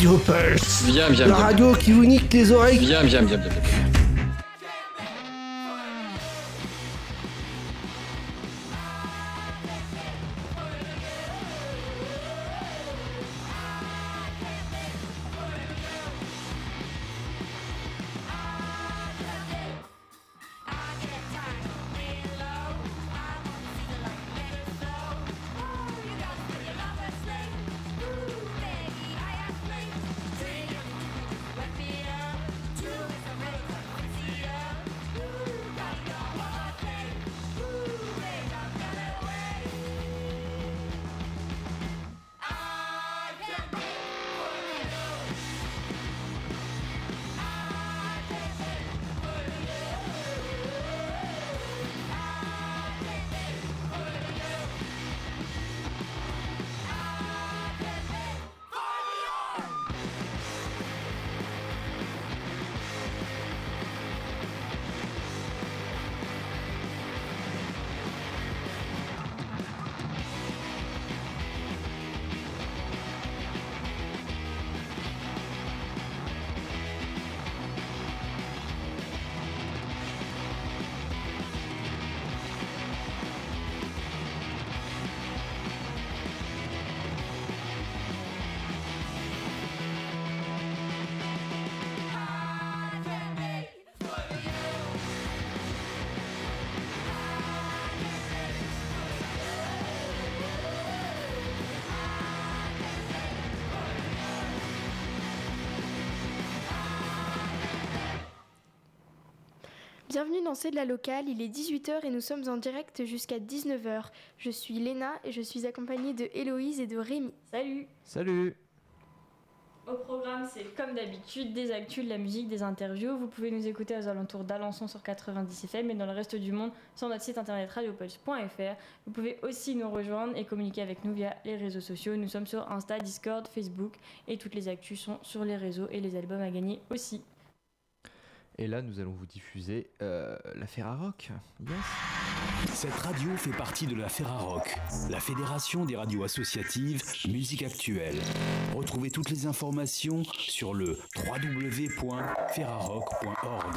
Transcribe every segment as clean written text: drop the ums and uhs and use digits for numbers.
Radio Pulse. Viens. La radio qui vous nique les oreilles. Viens. Bienvenue dans C'est de la locale, il est 18h et nous sommes en direct jusqu'à 19h. Je suis Léna et je suis accompagnée de Héloïse et de Rémi. Salut! Salut! Au programme, c'est comme d'habitude des actus, de la musique, des interviews. Vous pouvez nous écouter aux alentours d'Alençon sur 90 FM et dans le reste du monde sur notre site internet radiopulse.fr. Vous pouvez aussi nous rejoindre et communiquer avec nous via les réseaux sociaux. Nous sommes sur Insta, Discord, Facebook et toutes les actus sont sur les réseaux et les albums à gagner aussi. Et là, nous allons vous diffuser la Ferrarock. Yes. Cette radio fait partie de la Ferrarock, la fédération des radios associatives musique actuelle. Retrouvez toutes les informations sur le www.ferrarock.org.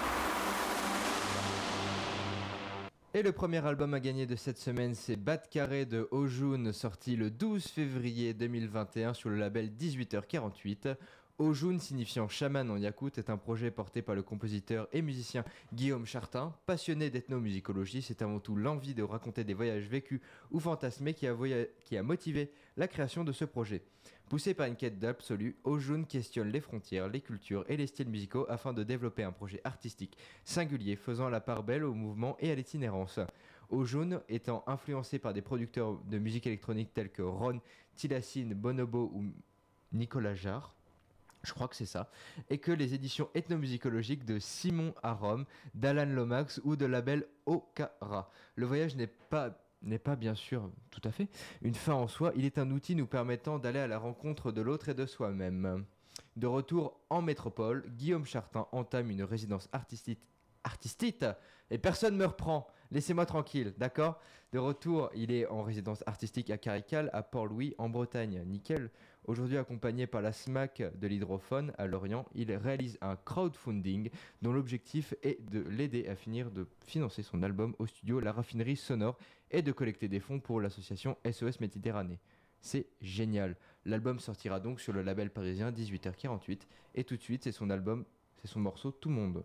Et le premier album à gagner de cette semaine, c'est Bat Carré de Ojun, sorti le 12 février 2021 sur le label 18h48. Ojun, signifiant chaman en yakoute, est un projet porté par le compositeur et musicien Guillaume Chartin. Passionné d'ethnomusicologie, c'est avant tout l'envie de raconter des voyages vécus ou fantasmés qui a motivé la création de ce projet. Poussé par une quête d'absolu, Ojun questionne les frontières, les cultures et les styles musicaux afin de développer un projet artistique singulier faisant la part belle au mouvement et à l'itinérance. Ojun étant influencé par des producteurs de musique électronique tels que Ron, Tilassine, Bonobo ou Nicolas Jarre, je crois que c'est ça, et que les éditions ethnomusicologiques de Simon Arom, d'Alan Lomax ou de label Okara. Le voyage n'est pas bien sûr tout à fait une fin en soi, il est un outil nous permettant d'aller à la rencontre de l'autre et de soi-même. De retour en métropole, Guillaume Chartin entame une résidence artistique et personne me reprend, laissez-moi tranquille, d'accord ? De retour, il est en résidence artistique à Carical, à Port-Louis, en Bretagne, nickel. Aujourd'hui accompagné par la SMAC de l'hydrophone à Lorient, il réalise un crowdfunding dont l'objectif est de l'aider à finir de financer son album au studio La Raffinerie Sonore et de collecter des fonds pour l'association SOS Méditerranée. C'est génial. L'album sortira donc sur le label parisien 18h48 et tout de suite c'est son morceau Tout Monde.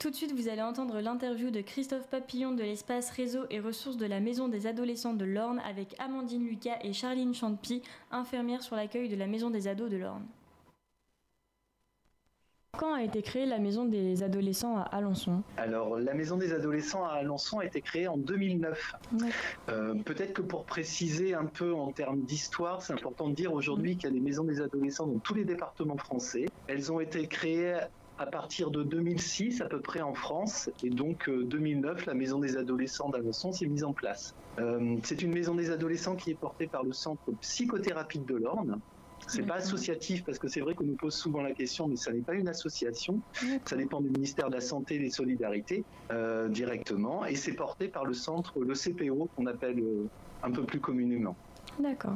Tout de suite, vous allez entendre l'interview de Christophe Papillon de l'espace réseau et ressources de la Maison des adolescents de l'Orne avec Amandine Lucas et Charline Champy, infirmières sur l'accueil de la Maison des ados de l'Orne. Quand a été créée la Maison des adolescents à Alençon ? Alors, la Maison des adolescents à Alençon a été créée en 2009. Peut-être que pour préciser un peu en termes d'histoire, c'est important de dire aujourd'hui qu'il y a des maisons des adolescents dans tous les départements français. Elles ont été créées à partir de 2006 à peu près en France, et donc 2009, la Maison des adolescents d'Alençon s'est mise en place. C'est une maison des adolescents qui est portée par le Centre psychothérapique de l'Orne. C'est pas associatif parce que c'est vrai qu'on nous pose souvent la question, mais ça n'est pas une association. Ça dépend du ministère de la Santé et des Solidarités directement, et c'est porté par le centre, le CPO qu'on appelle un peu plus communément. D'accord.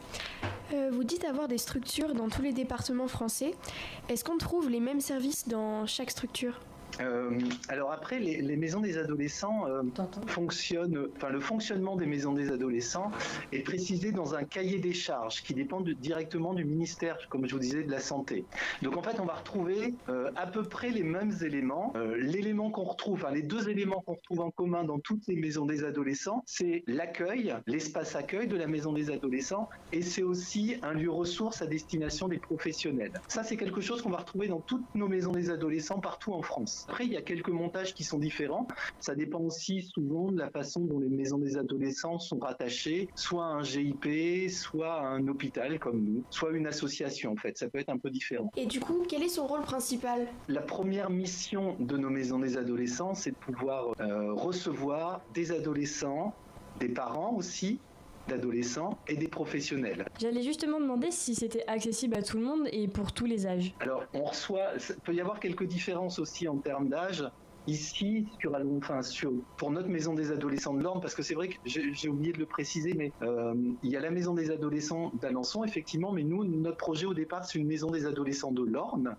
Vous dites avoir des structures dans tous les départements français. Est-ce qu'on trouve les mêmes services dans chaque structure ? Alors après, les maisons des adolescents fonctionnent. Enfin, le fonctionnement des maisons des adolescents est précisé dans un cahier des charges qui dépend directement du ministère, comme je vous disais, de la Santé. Donc en fait, on va retrouver à peu près les mêmes éléments. L'élément qu'on retrouve, les deux éléments qu'on retrouve en commun dans toutes les maisons des adolescents, c'est l'accueil, l'espace accueil de la maison des adolescents, et c'est aussi un lieu ressource à destination des professionnels. Ça, c'est quelque chose qu'on va retrouver dans toutes nos maisons des adolescents partout en France. Après, il y a quelques montages qui sont différents. Ça dépend aussi souvent de la façon dont les maisons des adolescents sont rattachées, soit à un GIP, soit à un hôpital comme nous, soit une association en fait. Ça peut être un peu différent. Et du coup, quel est son rôle principal ? La première mission de nos maisons des adolescents, c'est de pouvoir recevoir des adolescents, des parents aussi, d'adolescents et des professionnels. J'allais justement demander si c'était accessible à tout le monde et pour tous les âges. Alors, il peut y avoir quelques différences aussi en termes d'âge. Ici, pour notre maison des adolescents de l'Orne, parce que c'est vrai que j'ai oublié de le préciser, mais il y a la maison des adolescents d'Alençon, effectivement, mais nous, notre projet au départ, c'est une maison des adolescents de l'Orne.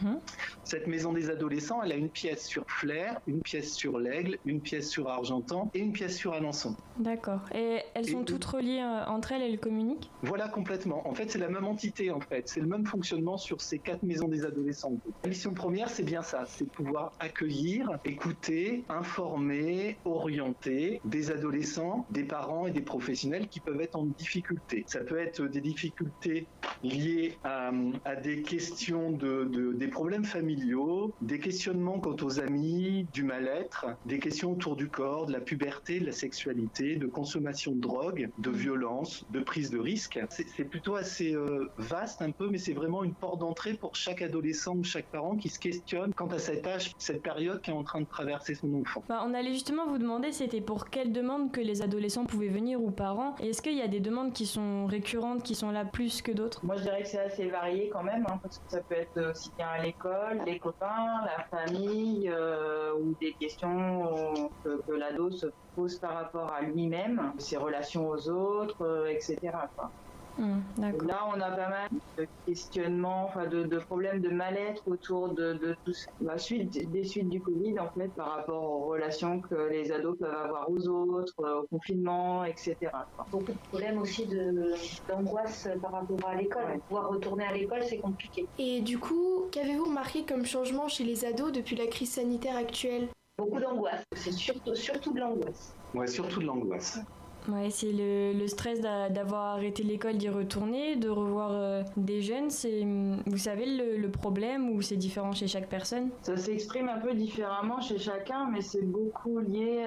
Cette maison des adolescents, elle a une pièce sur Flers, une pièce sur l'Aigle, une pièce sur Argentan et une pièce sur Alençon. D'accord. Et elles sont toutes reliées entre elles, elles communiquent ? Voilà, complètement. En fait, c'est la même entité, en fait. C'est le même fonctionnement sur ces 4 maisons des adolescents. La mission première, c'est bien ça, c'est de pouvoir accueillir, écouter, informer, orienter des adolescents, des parents et des professionnels qui peuvent être en difficulté. Ça peut être des difficultés liées à des questions des problèmes familiaux, des questionnements quant aux amis, du mal-être, des questions autour du corps, de la puberté, de la sexualité, de consommation de drogue, de violence, de prise de risque. C'est plutôt assez vaste un peu, mais c'est vraiment une porte d'entrée pour chaque adolescent ou chaque parent qui se questionne quant à cet âge, cette période qui est en train de traverser son enfant. On allait justement vous demander c'était pour quelles demandes que les adolescents pouvaient venir ou parents, et est-ce qu'il y a des demandes qui sont récurrentes, qui sont là plus que d'autres ? Moi je dirais que c'est assez varié quand même, parce que ça peut être aussi bien à l'école, les copains, la famille, ou des questions que l'ado se pose par rapport à lui-même, ses relations aux autres, etc. quoi. D'accord. Là, on a pas mal de questionnements, de problèmes de mal-être autour de tout la suite des suites du Covid, en fait, par rapport aux relations que les ados peuvent avoir aux autres, au confinement, etc. Beaucoup de problèmes aussi d'angoisse par rapport à l'école. Ouais. Pouvoir retourner à l'école, c'est compliqué. Et du coup, qu'avez-vous remarqué comme changement chez les ados depuis la crise sanitaire actuelle ? Beaucoup d'angoisse, c'est surtout de l'angoisse. Ouais, surtout de l'angoisse. Ouais, c'est le stress d'avoir arrêté l'école, d'y retourner, de revoir des jeunes. C'est, vous savez, le problème ou c'est différent chez chaque personne ? Ça s'exprime un peu différemment chez chacun, mais c'est beaucoup lié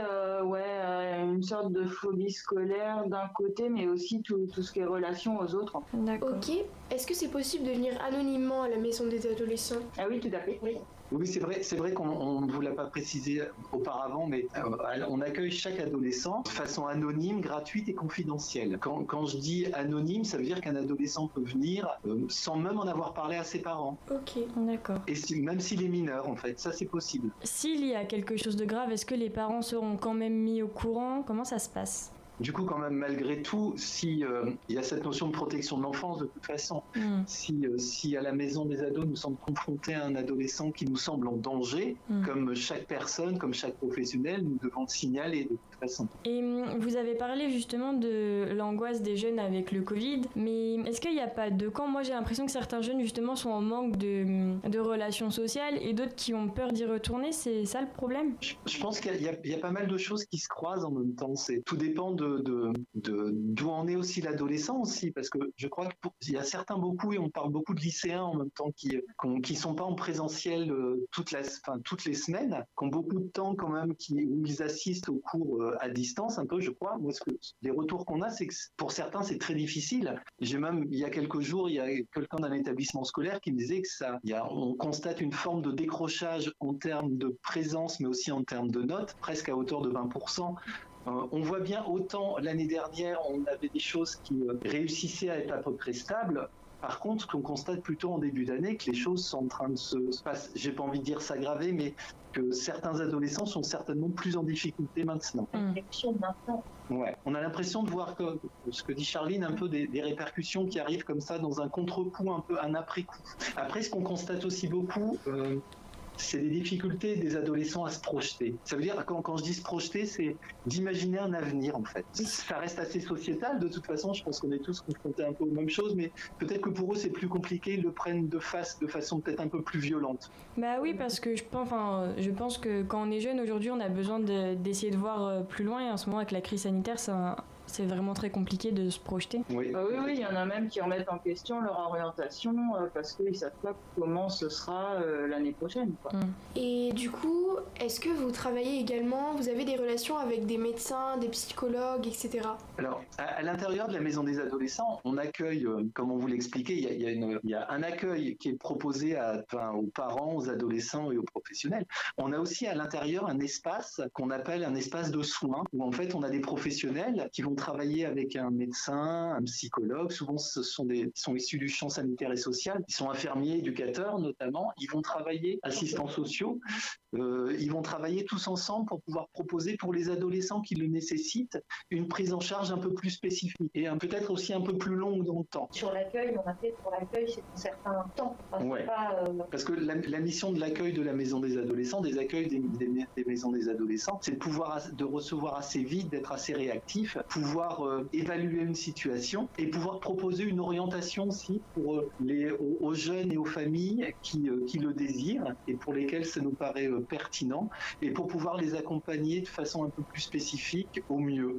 à une sorte de phobie scolaire d'un côté, mais aussi tout ce qui est relation aux autres. D'accord. Ok. Est-ce que c'est possible de venir anonymement à la maison des adolescents ? Ah oui, tout à fait, oui. Oui, c'est vrai qu'on ne vous l'a pas précisé auparavant, mais on accueille chaque adolescent de façon anonyme, gratuite et confidentielle. Quand je dis anonyme, ça veut dire qu'un adolescent peut venir sans même en avoir parlé à ses parents. Ok, d'accord. Et même s'il est mineur, en fait, ça c'est possible. S'il y a quelque chose de grave, est-ce que les parents seront quand même mis au courant ? Comment ça se passe ? du coup, quand même, malgré tout, si il y a cette notion de protection de l'enfance, de toute façon, si à la maison des ados, nous sommes confrontés à un adolescent qui nous semble en danger, comme chaque personne, comme chaque professionnel, nous devons le signaler de toute façon. Et vous avez parlé justement de l'angoisse des jeunes avec le Covid, mais est-ce qu'il n'y a pas de camp ? Moi, j'ai l'impression que certains jeunes, justement, sont en manque de relations sociales et d'autres qui ont peur d'y retourner. C'est ça le problème ? Je pense qu'il y a pas mal de choses qui se croisent en même temps. Tout dépend d'où en est aussi l'adolescent aussi, parce que je crois qu'il y a certains beaucoup, et on parle beaucoup de lycéens en même temps, qui sont pas en présentiel toutes les semaines, qui ont beaucoup de temps quand même, où ils assistent aux cours à distance un peu, je crois. Moi, les retours qu'on a, c'est que pour certains, c'est très difficile. J'ai même, il y a quelques jours, il y a quelqu'un d'un établissement scolaire qui me disait que on constate une forme de décrochage en termes de présence, mais aussi en termes de notes, presque à hauteur de 20%. On voit bien, autant l'année dernière, on avait des choses qui réussissaient à être à peu près stables. Par contre, qu'on constate plutôt en début d'année que les choses sont en train de se passer, j'ai pas envie de dire s'aggraver, mais que certains adolescents sont certainement plus en difficulté maintenant. Ouais. On a l'impression de voir ce que dit Charline, un peu des répercussions qui arrivent comme ça dans un contre-coup, un peu un après-coup. Après, ce qu'on constate aussi beaucoup, c'est les difficultés des adolescents à se projeter. Ça veut dire, quand je dis se projeter, c'est d'imaginer un avenir, en fait. Ça reste assez sociétal, de toute façon, je pense qu'on est tous confrontés un peu aux mêmes choses, mais peut-être que pour eux, c'est plus compliqué, ils le prennent de façon peut-être un peu plus violente. Bah oui, parce que je pense que quand on est jeune, aujourd'hui, on a besoin d'essayer de voir plus loin, et en ce moment, avec la crise sanitaire, c'est vraiment très compliqué de se projeter. Oui, il y en a même qui remettent en question leur orientation parce qu'ils ne savent pas comment ce sera l'année prochaine. Et du coup, est-ce que vous travaillez également, vous avez des relations avec des médecins, des psychologues, etc. Alors, à l'intérieur de la maison des adolescents, on accueille, comme on vous l'expliquait, il y a un accueil qui est proposé aux parents, aux adolescents et aux professionnels. On a aussi à l'intérieur un espace qu'on appelle un espace de soins, où en fait on a des professionnels qui vont travailler avec un médecin, un psychologue. Souvent, ils sont issus du champ sanitaire et social. Ils sont infirmiers, éducateurs notamment. Ils vont travailler, assistants sociaux. Ils vont travailler tous ensemble pour pouvoir proposer pour les adolescents qui le nécessitent une prise en charge un peu plus spécifique et peut-être aussi un peu plus longue dans le temps. Sur l'accueil, on a fait pour l'accueil, c'est un certain temps. Parce que la mission de l'accueil de la maison des adolescents, des accueils des maisons des adolescents, c'est de recevoir assez vite, d'être assez réactif, pouvoir évaluer une situation et pouvoir proposer une orientation aussi pour aux jeunes et aux familles qui le désirent et pour lesquels ça nous paraît pertinent, et pour pouvoir les accompagner de façon un peu plus spécifique au mieux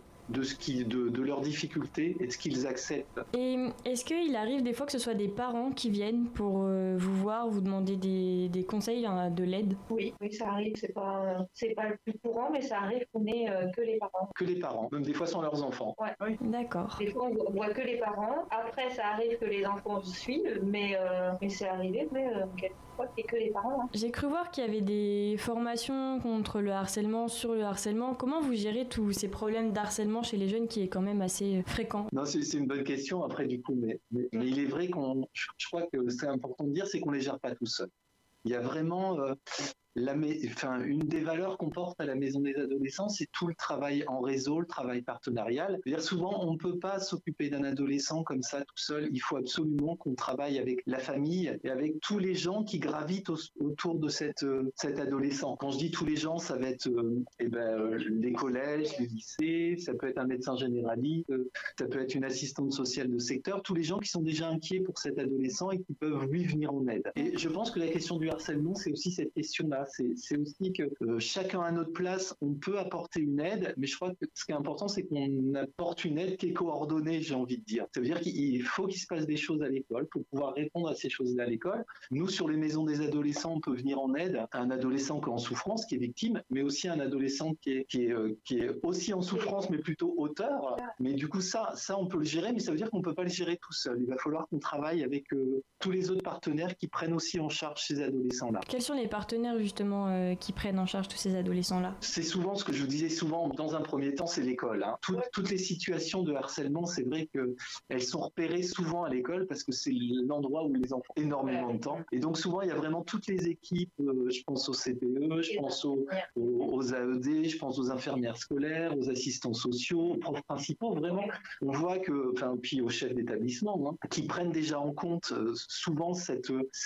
de leurs difficultés et de ce qu'ils acceptent. Et est-ce qu'il arrive des fois que ce soit des parents qui viennent pour vous voir, vous demander des conseils, de l'aide ? Oui, ça arrive, c'est pas le plus courant, mais ça arrive qu'on ait que les parents. Que les parents, même des fois sans leurs enfants. Ouais. Oui. D'accord. Des fois on voit que les parents, après ça arrive que les enfants suivent, mais c'est arrivé, quelquefois c'est que les parents. Hein. J'ai cru voir qu'il y avait des formations contre le harcèlement, sur le harcèlement. Comment vous gérez tous ces problèmes d'harcèlement chez les jeunes qui est quand même assez fréquent? Non, c'est une bonne question après du coup, mais il est vrai je crois que c'est important de dire, c'est qu'on les gère pas tout seul. Il y a vraiment une des valeurs qu'on porte à la Maison des Adolescents, c'est tout le travail en réseau, le travail partenarial. C'est-à-dire souvent, on ne peut pas s'occuper d'un adolescent comme ça tout seul. Il faut absolument qu'on travaille avec la famille et avec tous les gens qui gravitent autour de cet adolescent. Quand je dis tous les gens, ça va être les collèges, les lycées, ça peut être un médecin généraliste, ça peut être une assistante sociale de secteur, tous les gens qui sont déjà inquiets pour cet adolescent et qui peuvent lui venir en aide. Et je pense que la question du harcèlement, c'est aussi cette question-là. C'est aussi que chacun à notre place, on peut apporter une aide, mais je crois que ce qui est important, c'est qu'on apporte une aide qui est coordonnée, j'ai envie de dire. Ça veut dire qu'il faut qu'il se passe des choses à l'école pour pouvoir répondre à ces choses-là à l'école. Nous, sur les maisons des adolescents, on peut venir en aide à un adolescent qui est en souffrance, qui est victime, mais aussi à un adolescent qui est aussi en souffrance, mais plutôt auteur. Mais du coup, ça, on peut le gérer, mais ça veut dire qu'on ne peut pas le gérer tout seul. Il va falloir qu'on travaille avec tous les autres partenaires qui prennent aussi en charge ces adolescents-là. Quels sont les partenaires justement justement qui prennent en charge tous ces adolescents-là? C'est souvent ce que je vous disais souvent, dans un premier temps, c'est l'école. Toutes les situations de harcèlement, c'est vrai qu'elles sont repérées souvent à l'école parce que c'est l'endroit où les enfants ont énormément de temps. Et donc souvent, il y a vraiment toutes les équipes, je pense au CPE, je pense aux AED, je pense aux infirmières scolaires, aux assistants sociaux, aux profs principaux. Vraiment, on voit que, puis aux chefs d'établissement, qui prennent déjà en compte souvent ces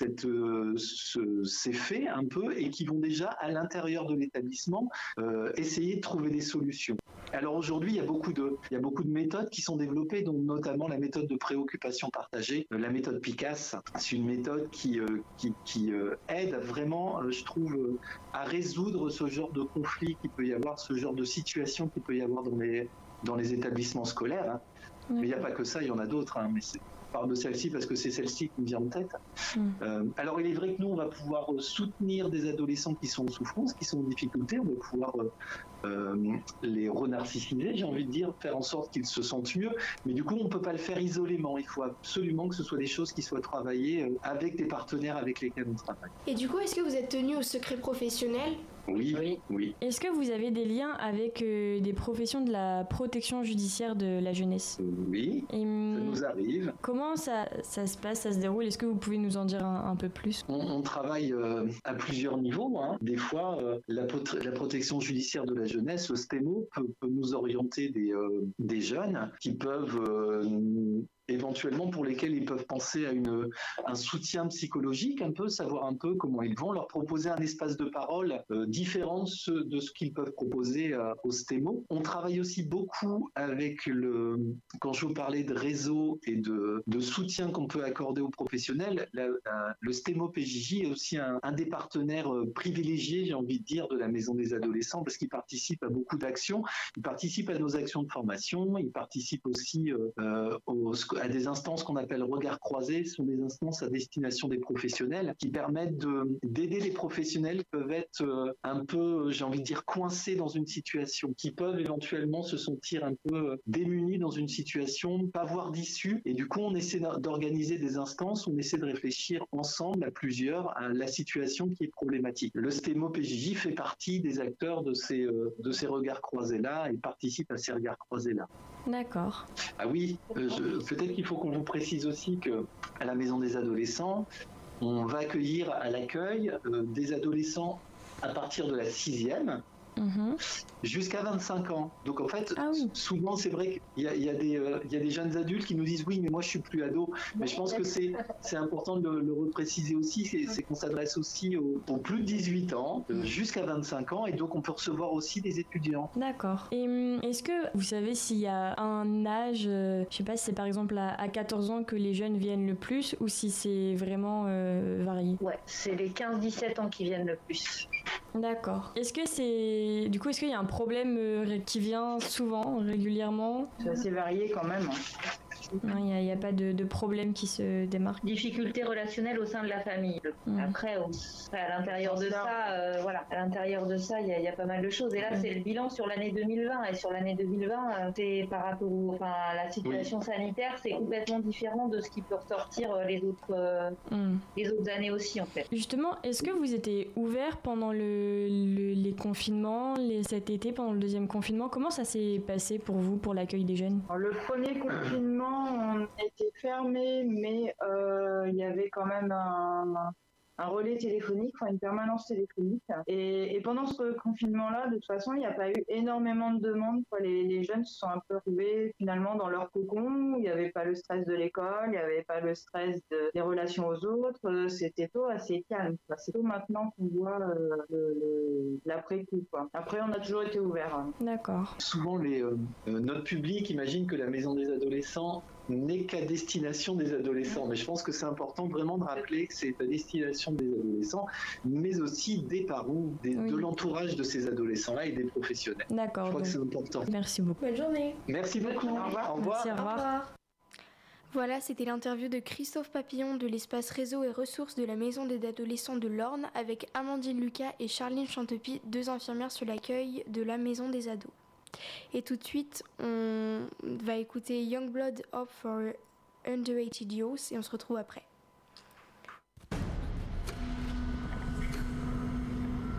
faits un peu et qui vont déjà à l'intérieur de l'établissement essayer de trouver des solutions. Alors aujourd'hui, il y a beaucoup de méthodes qui sont développées, dont notamment la méthode de préoccupation partagée, la méthode PICAS. C'est une méthode qui aide vraiment, je trouve, à résoudre ce genre de conflit qu'il peut y avoir, ce genre de situation qu'il peut y avoir dans les établissements scolaires. Mais il n'y a pas que ça, il y en a d'autres. Mais je parle de celle-ci parce que c'est celle-ci qui me vient en tête. Alors il est vrai que nous, on va pouvoir soutenir des adolescents qui sont en souffrance, qui sont en difficulté. On va pouvoir les renarcissiser, j'ai envie de dire, faire en sorte qu'ils se sentent mieux. Mais du coup, on ne peut pas le faire isolément. Il faut absolument que ce soit des choses qui soient travaillées avec des partenaires avec lesquels on travaille. Et du coup, est-ce que vous êtes tenu au secret professionnel ? Oui. Est-ce que vous avez des liens avec des professions de la protection judiciaire de la jeunesse ? Oui, ça nous arrive. Comment ça se passe, ça se déroule ? Est-ce que vous pouvez nous en dire un peu plus ? On travaille à plusieurs niveaux. Des fois, la protection judiciaire de la jeunesse, le STEMO, peut nous orienter des jeunes qui peuvent... éventuellement pour lesquels ils peuvent penser à un soutien psychologique, un peu, savoir un peu comment ils vont, leur proposer un espace de parole différent de ce qu'ils peuvent proposer au STEMO. On travaille aussi beaucoup avec quand je vous parlais de réseau et de soutien qu'on peut accorder aux professionnels, le STEMO PJJ est aussi un des partenaires privilégiés, j'ai envie de dire, de la Maison des Adolescents, parce qu'il participe à beaucoup d'actions, il participe à nos actions de formation, il participe aussi à des instances qu'on appelle regards croisés. Ce sont des instances à destination des professionnels qui permettent d'aider les professionnels qui peuvent être un peu, j'ai envie de dire, coincés dans une situation, qui peuvent éventuellement se sentir un peu démunis dans une situation, pas voir d'issue. Et du coup, on essaie d'organiser des instances, on essaie de réfléchir ensemble à plusieurs à la situation qui est problématique. Le STEMO PJJ fait partie des acteurs de ces regards croisés-là et participe à ces regards croisés-là. D'accord. Ah oui, peut-être qu'il faut qu'on vous précise aussi qu'à la Maison des Adolescents, on va accueillir à l'accueil des adolescents à partir de la 6e jusqu'à 25 ans. Donc en fait, souvent c'est vrai qu'il y a des jeunes adultes qui nous disent oui, mais moi je suis plus ado. Mais je pense que c'est important de le repréciser aussi, c'est qu'on s'adresse aussi aux plus de 18 ans jusqu'à 25 ans, et donc on peut recevoir aussi des étudiants. D'accord. Et est-ce que vous savez s'il y a un âge, je sais pas si c'est par exemple à 14 ans que les jeunes viennent le plus, ou si c'est vraiment varié? Ouais, c'est les 15-17 ans qui viennent le plus. D'accord. Est-ce qu'il y a un problème qui vient souvent, régulièrement? C'est assez varié quand même. Non, il n'y a pas de problème qui se démarque. Difficultés relationnelles au sein de la famille. Après, à l'intérieur de ça, à l'intérieur de ça, il y a pas mal de choses. Et là, c'est le bilan sur l'année 2020. Et sur l'année 2020, c'est par rapport à la situation sanitaire, c'est complètement différent de ce qui peut ressortir les autres années aussi, en fait. Justement, est-ce que vous étiez ouvert pendant les confinements, cet été, pendant le deuxième confinement? Comment ça s'est passé pour vous, pour l'accueil des jeunes? Alors, le premier confinement, on était fermé, mais il y avait quand même un relais téléphonique, une permanence téléphonique. Et pendant ce confinement-là, de toute façon, il n'y a pas eu énormément de demandes. Les jeunes se sont un peu retrouvés finalement dans leur cocon. Il n'y avait pas le stress de l'école, il n'y avait pas le stress des relations aux autres. C'était tout assez calme. C'est tout maintenant qu'on voit l'après-coup. Après, on a toujours été ouverts. D'accord. Souvent, notre public imagine que la Maison des Adolescents n'est qu'à destination des adolescents. Mais je pense que c'est important vraiment de rappeler que c'est à destination des adolescents, mais aussi des parents, de l'entourage de ces adolescents-là et des professionnels. D'accord. Je crois que c'est important. Merci beaucoup. Bonne journée. Merci beaucoup. Au revoir. Merci, au revoir. Voilà, c'était l'interview de Christophe Papillon de l'espace réseau et ressources de la Maison des Adolescents de l'Orne avec Amandine Lucas et Charline Chantepie, 2 infirmières sur l'accueil de la Maison des Ados. Et tout de suite, on va écouter Youngblood Hope for Underrated Youth et on se retrouve après.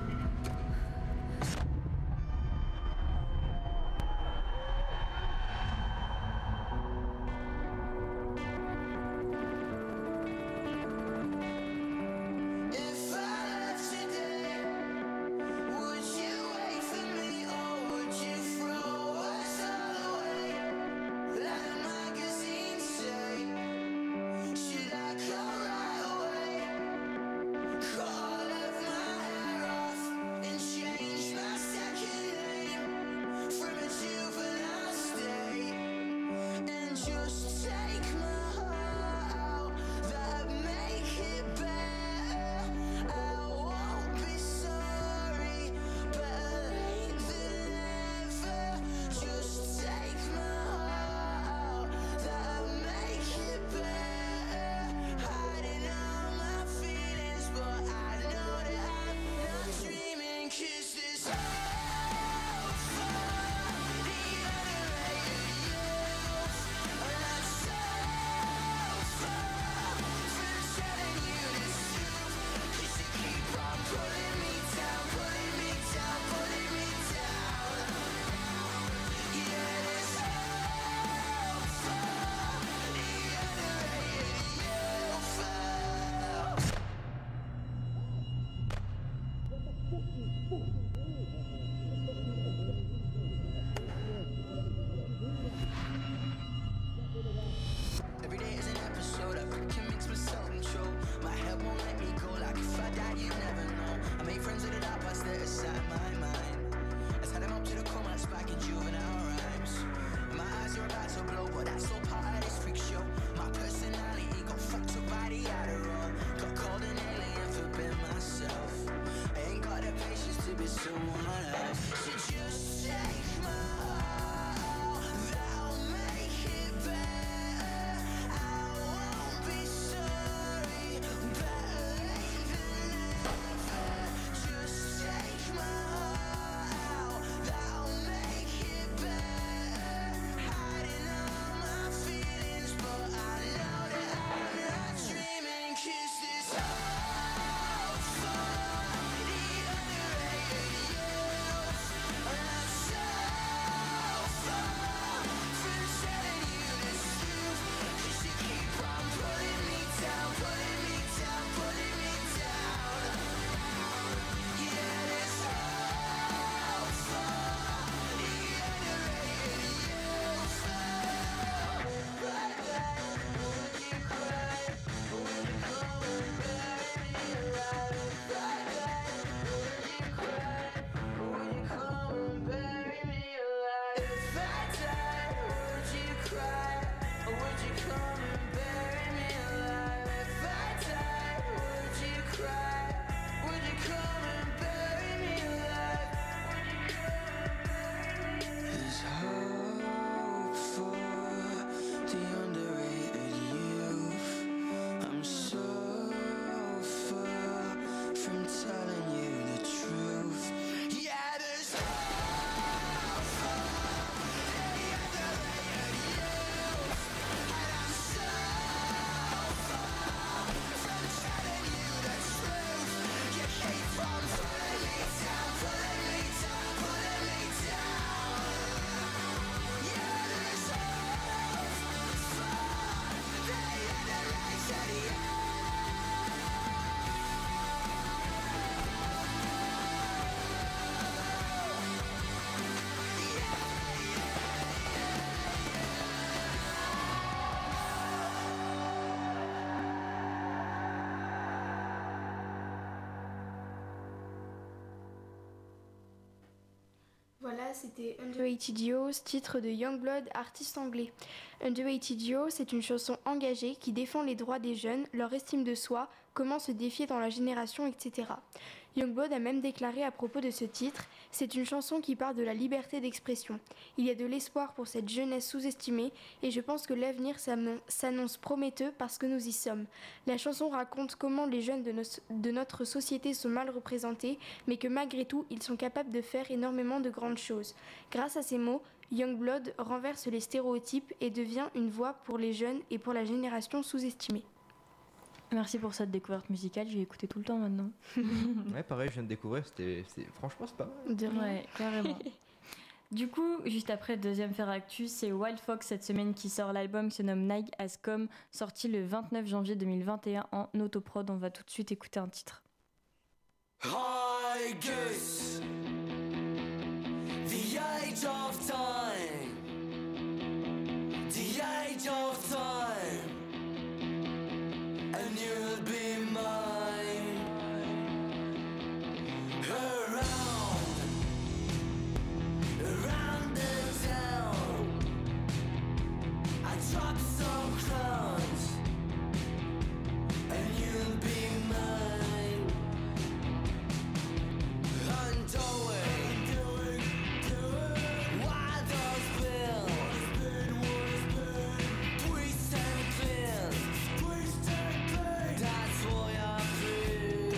Voilà, c'était Underrated Heroes, titre de Youngblood, artiste anglais. Underrated Heroes, c'est une chanson engagée qui défend les droits des jeunes, leur estime de soi, comment se défier dans la génération, etc. Youngblood a même déclaré à propos de ce titre, c'est une chanson qui parle de la liberté d'expression. Il y a de l'espoir pour cette jeunesse sous-estimée et je pense que l'avenir s'annonce prometteur parce que nous y sommes. La chanson raconte comment les jeunes de notre société sont mal représentés, mais que malgré tout, ils sont capables de faire énormément de grandes choses. Grâce à ces mots, Youngblood renverse les stéréotypes et devient une voix pour les jeunes et pour la génération sous-estimée. Merci pour cette découverte musicale, je vais écouter tout le temps maintenant. Ouais, pareil, je viens de découvrir, franchement, c'est pas mal. Ouais, carrément. Du coup, juste après, deuxième faire actu, c'est Wild Fox cette semaine qui sort l'album qui se nomme Night Has Come, sorti le 29 janvier 2021 en autoprod. On va tout de suite écouter un titre. I guess the age of time, the age of time, and you'll be mine. Around the town, I drop some crowns, and you'll be mine. Undoing, why those bills, twist and clean, that's why I feel.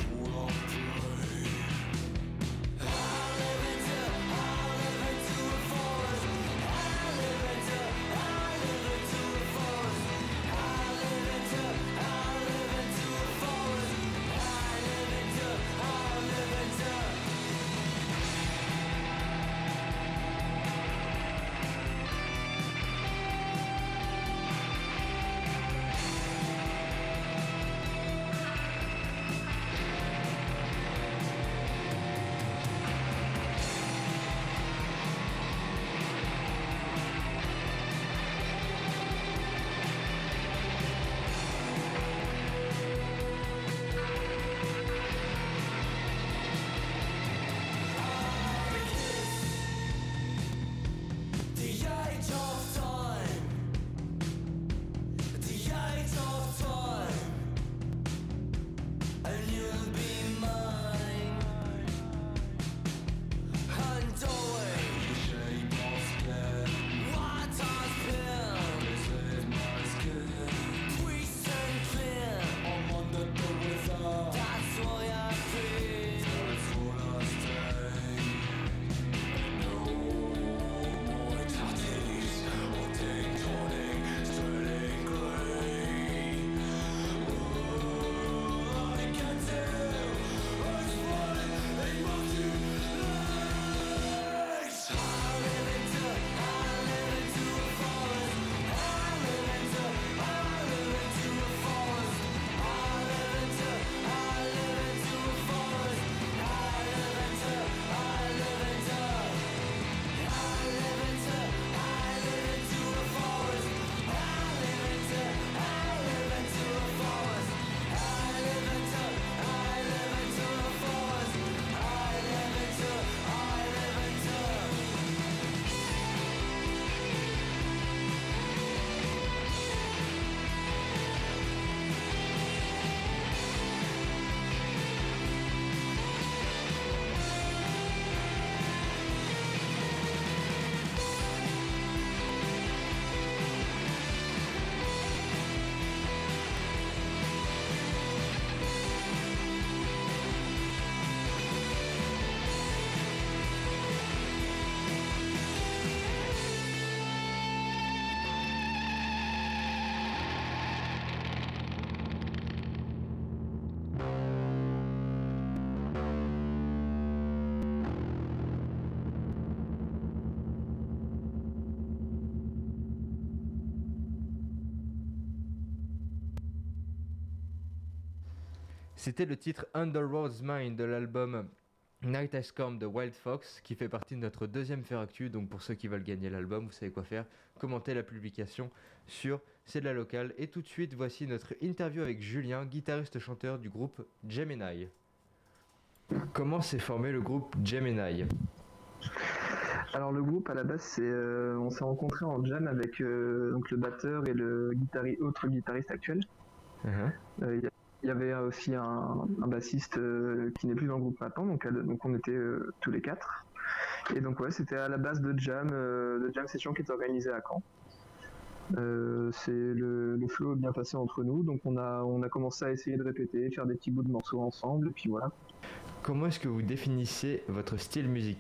I live into a forest. I live into a forest. I live into a forest. I live into. The age of time, the age of time, and you'll be mine. Undoing, what has been, twist and clear, that's why I feel. C'était le titre Underworld's Mind de l'album Night Has Come de Wild Fox qui fait partie de notre deuxième Faire Actu. Donc pour ceux qui veulent gagner l'album, vous savez quoi faire, commentez la publication sur C'est de la locale. Et tout de suite, voici notre interview avec Julien, guitariste-chanteur du groupe Gemini. Comment s'est formé le groupe Gemini ? Alors le groupe à la base, on s'est rencontrés en jam avec donc le batteur et le autre guitariste actuel. Il y avait aussi un bassiste qui n'est plus dans le groupe maintenant, donc on était tous les 4. Et donc ouais, c'était à la base de jam session qui est organisée à Caen. Le flow est bien passé entre nous, donc on a commencé à essayer de répéter, faire des petits bouts de morceaux ensemble, et puis voilà. Comment est-ce que vous définissez votre style musical ?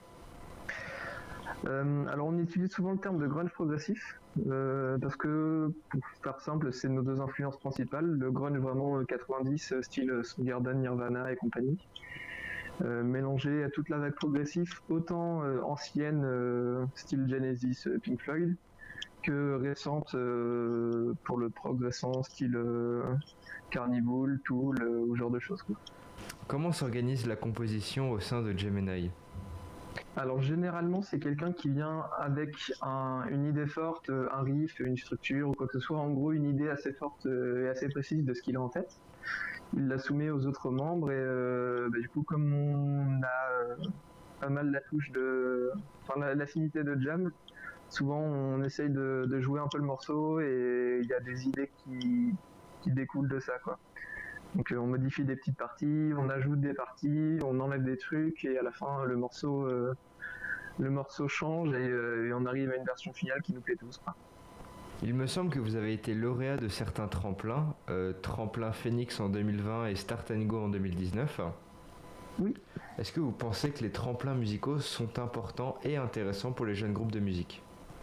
Alors on utilise souvent le terme de grunge progressif, parce que, pour faire simple, c'est nos 2 influences principales. Le grunge vraiment 90, style Soundgarden, Nirvana et compagnie, mélangé à toute la vague progressif, autant ancienne, style Genesis, Pink Floyd, que récente pour le prog récent, style Carnival, Tool, ou ce genre de choses, quoi. Comment s'organise la composition au sein de Gemini ? Alors généralement c'est quelqu'un qui vient avec une idée forte, un riff, une structure ou quoi que ce soit, en gros une idée assez forte et assez précise de ce qu'il a en tête. Il la soumet aux autres membres et du coup comme on a pas mal la touche l'affinité de jam, souvent on essaye de jouer un peu le morceau et il y a des idées qui découlent de ça, quoi. Donc on modifie des petites parties, on ajoute des parties, on enlève des trucs et à la fin le morceau change et on arrive à une version finale qui nous plaît tous, quoi. Il me semble que vous avez été lauréat de certains tremplins, tremplin Phoenix en 2020 et Start & Go en 2019. Oui. Est-ce que vous pensez que les tremplins musicaux sont importants et intéressants pour les jeunes groupes de musique ?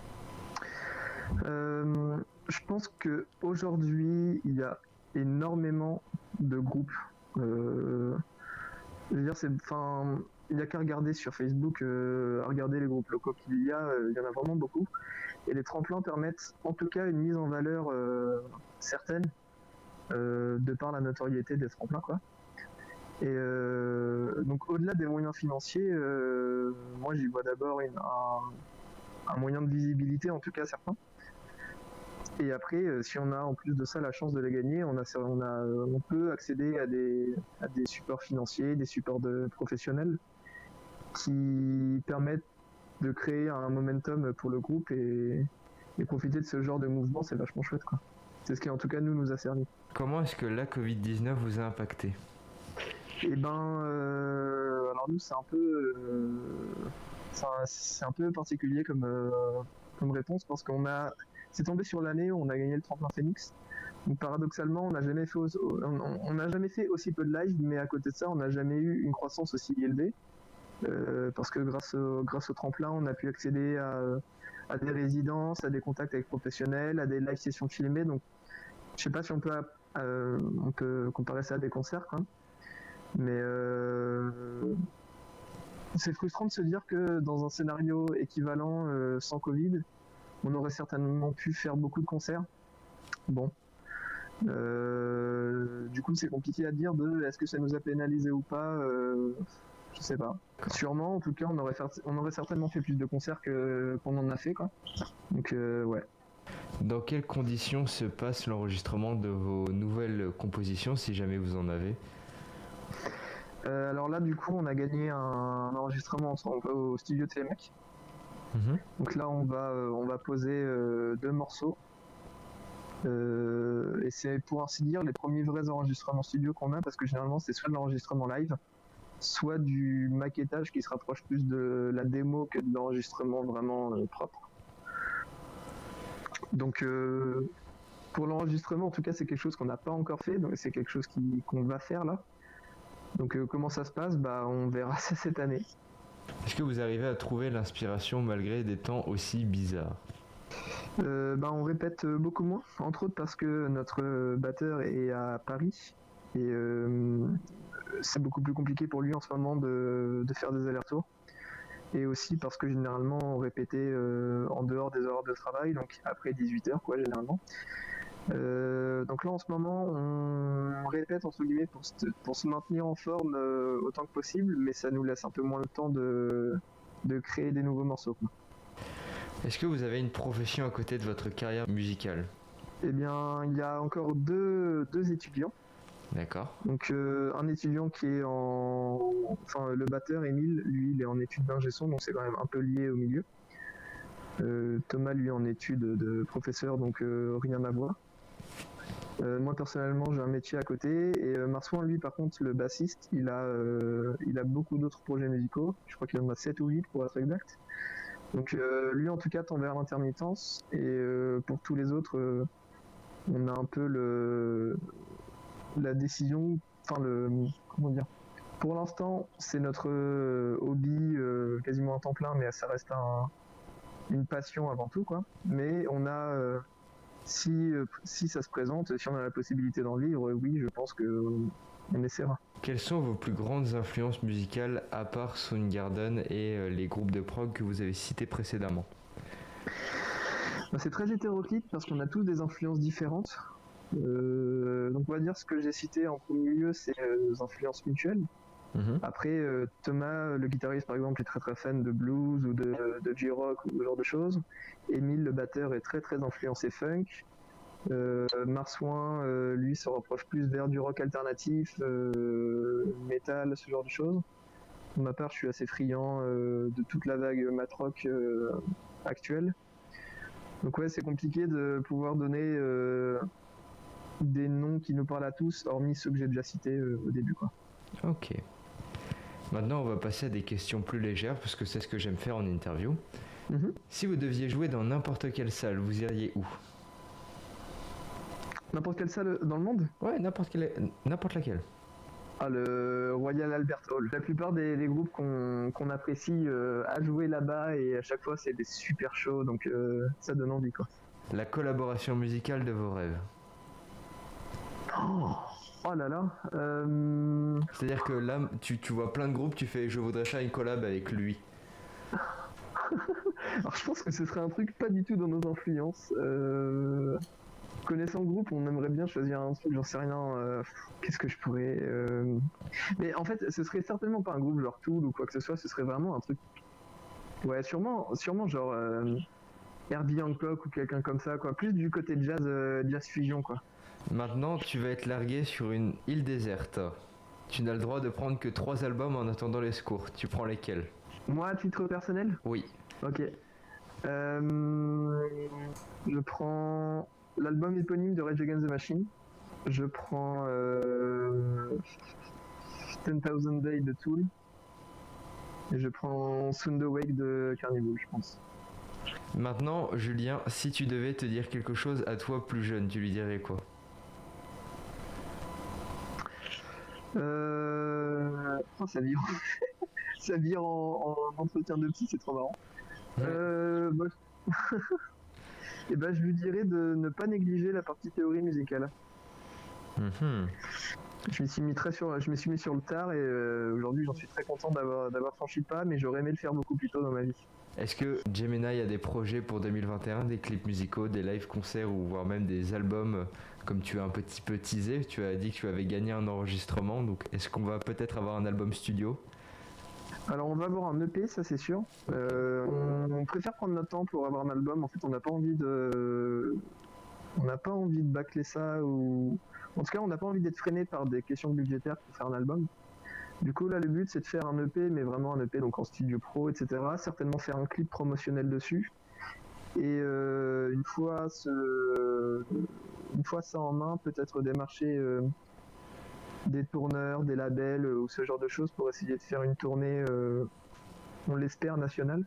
Je pense qu'aujourd'hui il y a énormément de groupes. Je veux dire, il n'y a qu'à regarder sur Facebook, à regarder les groupes locaux qu'il y en a vraiment beaucoup. Et les tremplins permettent en tout cas une mise en valeur certaine, de par la notoriété des tremplins, quoi. Et donc au-delà des moyens financiers, moi j'y vois d'abord un moyen de visibilité, en tout cas certains. Et après, si on a en plus de ça la chance de les gagner, on peut accéder à des supports financiers, des supports professionnels qui permettent de créer un momentum pour le groupe et profiter de ce genre de mouvement, c'est vachement chouette, quoi. C'est ce qui en tout cas nous a servi. Comment est-ce que la Covid-19 vous a impacté ? Alors nous c'est un peu particulier comme réponse parce c'est tombé sur l'année où on a gagné le tremplin Phoenix. Donc paradoxalement, on n'a jamais fait aussi peu de live, mais à côté de ça, on n'a jamais eu une croissance aussi élevée. Parce que grâce au tremplin, on a pu accéder à des résidences, à des contacts avec professionnels, à des live sessions filmées. Donc je sais pas si on peut comparer ça à des concerts, quoi. Mais c'est frustrant de se dire que dans un scénario équivalent sans Covid, on aurait certainement pu faire beaucoup de concerts. Bon. Du coup, c'est compliqué à dire est-ce que ça nous a pénalisé ou pas, je sais pas. Sûrement, en tout cas, on aurait certainement fait plus de concerts qu'on en a fait, quoi. Donc, ouais. Dans quelles conditions se passe l'enregistrement de vos nouvelles compositions, si jamais vous en avez ? Alors là, du coup, on a gagné un enregistrement au studio Télémac. Donc là, on va poser 2 morceaux. Et c'est pour ainsi dire les premiers vrais enregistrements studio qu'on a, parce que généralement, c'est soit de l'enregistrement live, soit du maquettage qui se rapproche plus de la démo que de l'enregistrement vraiment propre. Donc pour l'enregistrement, en tout cas, c'est quelque chose qu'on n'a pas encore fait, donc c'est quelque chose qu'on va faire là. Donc comment ça se passe ? On verra ça cette année. Est-ce que vous arrivez à trouver l'inspiration malgré des temps aussi bizarres ? On répète beaucoup moins, entre autres parce que notre batteur est à Paris et c'est beaucoup plus compliqué pour lui en ce moment de faire des allers-retours. Et aussi parce que généralement on répétait en dehors des heures de travail, donc après 18h quoi généralement. Donc là en ce moment on répète entre guillemets pour se maintenir en forme autant que possible, mais ça nous laisse un peu moins le temps de créer des nouveaux morceaux, quoi. Est-ce que vous avez une profession à côté de votre carrière musicale ? Eh bien il y a encore deux étudiants D'accord. Donc un étudiant qui est enfin le batteur Émile, lui il est en études d'ingé son, donc c'est quand même un peu lié au milieu. Thomas lui en études de professeur, donc rien à voir. Moi personnellement j'ai un métier à côté et Marsouin lui par contre le bassiste il a beaucoup d'autres projets musicaux, je crois qu'il en a 7 ou 8 pour être exact. Donc lui en tout cas tend vers l'intermittence et pour tous les autres on a un peu la décision, enfin comment dire, pour l'instant c'est notre hobby quasiment à temps plein mais ça reste une passion avant tout quoi, mais on a si ça se présente, si on a la possibilité d'en vivre, oui, je pense qu'on essaiera. Quelles sont vos plus grandes influences musicales à part Soundgarden et les groupes de prog que vous avez cités précédemment? C'est très hétéroclite parce qu'on a tous des influences différentes. Donc on va dire ce que j'ai cité en premier lieu, c'est nos influences mutuelles. Après, Thomas, le guitariste par exemple, est très très fan de blues ou de J-rock ou ce genre de choses. Émile, le batteur, est très très influencé funk. Marsouin, lui, se rapproche plus vers du rock alternatif, metal, ce genre de choses. Pour ma part, je suis assez friand de toute la vague mat rock actuelle. Donc ouais, c'est compliqué de pouvoir donner des noms qui nous parlent à tous, hormis ceux que j'ai déjà cités au début, quoi. Ok. Maintenant, on va passer à des questions plus légères, parce que c'est ce que j'aime faire en interview. Si vous deviez jouer dans n'importe quelle salle, vous iriez où? N'importe quelle salle dans le monde? Ouais, n'importe laquelle. Ah, le Royal Albert Hall. La plupart des groupes qu'on apprécie à jouer là-bas, et à chaque fois c'est des super shows, donc ça donne envie quoi. La collaboration musicale de vos rêves. Oh là là. C'est-à-dire que là, tu vois plein de groupes, tu fais je voudrais faire une collab avec lui. Alors je pense que ce serait un truc pas du tout dans nos influences. Connaissant le groupe, on aimerait bien choisir un truc, j'en sais rien. Qu'est-ce que je pourrais. Mais en fait, ce serait certainement pas un groupe genre Tool ou quoi que ce soit, ce serait vraiment un truc. Ouais, sûrement genre Herbie Hancock ou quelqu'un comme ça, quoi. Plus du côté jazz fusion, quoi. Maintenant, tu vas être largué sur une île déserte. Tu n'as le droit de prendre que 3 albums en attendant les secours. Tu prends lesquels? Moi, à titre personnel? Oui. Ok. Je prends l'album éponyme de Rage Against the Machine. Je prends 10,000 Days de Tool. Et je prends Sound Awake de Carnival, je pense. Maintenant, Julien, si tu devais te dire quelque chose à toi plus jeune, tu lui dirais quoi? Oh, ça vire en entretien de psy, c'est trop marrant. Ouais. Et ben, je lui dirais de ne pas négliger la partie théorie musicale. Je me suis mis sur le tard et aujourd'hui j'en suis très content d'avoir franchi le pas, mais j'aurais aimé le faire beaucoup plus tôt dans ma vie. Est-ce que Gemini a des projets pour 2021, des clips musicaux, des live concerts ou voire même des albums comme tu as un petit peu teasé? Tu as dit que tu avais gagné un enregistrement, donc est-ce qu'on va peut-être avoir un album studio? Alors on va avoir un EP, ça c'est sûr. On préfère prendre notre temps pour avoir un album. En fait, on n'a pas envie de bâcler ça ou en tout cas, on n'a pas envie d'être freiné par des questions budgétaires pour faire un album. Du coup, là, le but, c'est de faire un EP, mais vraiment un EP donc en studio pro, etc. Certainement faire un clip promotionnel dessus. Et une fois ça en main, peut-être démarcher des tourneurs, des labels ou ce genre de choses pour essayer de faire une tournée, on l'espère, nationale.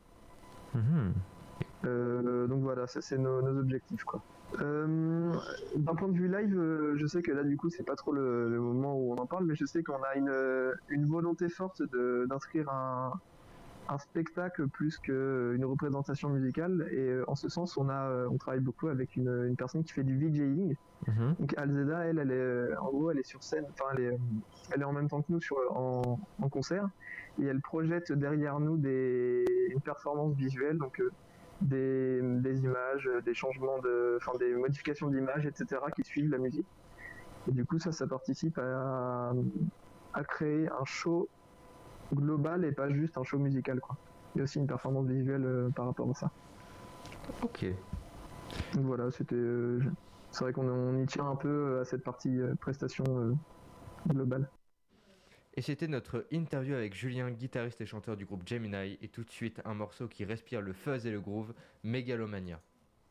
Donc voilà, ça c'est nos objectifs, quoi. D'un point de vue live, je sais que là du coup c'est pas trop le moment où on en parle, mais je sais qu'on a une volonté forte d'inscrire un spectacle plus qu'une représentation musicale, et en ce sens on travaille beaucoup avec une personne qui fait du VJing. Donc Alzeda, elle est sur scène, enfin elle est en même temps que nous en concert, et elle projette derrière nous une performance visuelle, donc des images, des changements des modifications d'images, etc. qui suivent la musique. Et du coup ça participe à créer un show global et pas juste un show musical, quoi. Il y a aussi une performance visuelle par rapport à ça. Ok. Donc voilà, c'est vrai qu'on y tient un peu à cette partie prestation global. Et c'était notre interview avec Julien, guitariste et chanteur du groupe Gemini, et tout de suite un morceau qui respire le fuzz et le groove, Megalomania.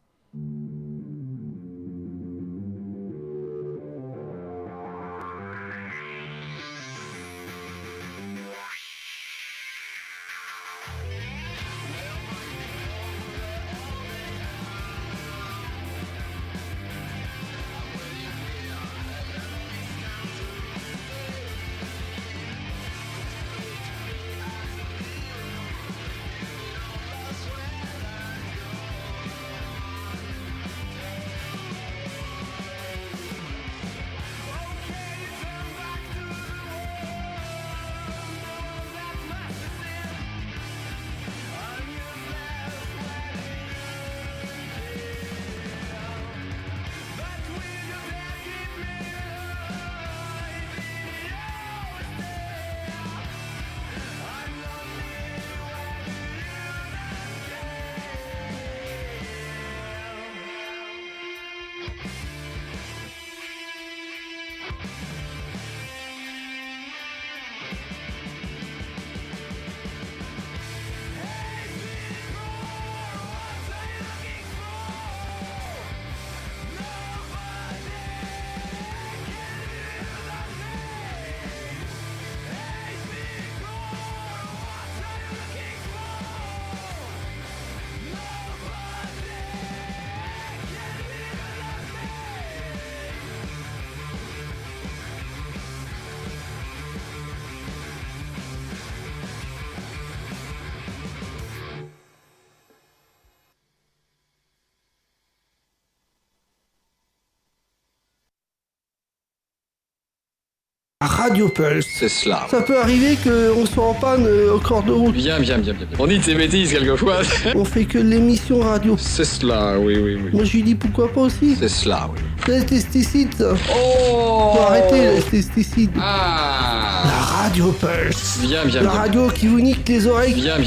Radio Pulse. C'est cela. Ça peut arriver qu'on soit en panne au cours de route. Bien. On dit de ces bêtises quelquefois. On fait que l'émission radio. C'est cela, oui. Moi je lui dis pourquoi pas aussi. C'est cela, oui. C'est les pesticides ça. Oh Faut arrêter les pesticides. Ah La Radio Pulse. Bien. La radio qui vous nique les oreilles. Bien.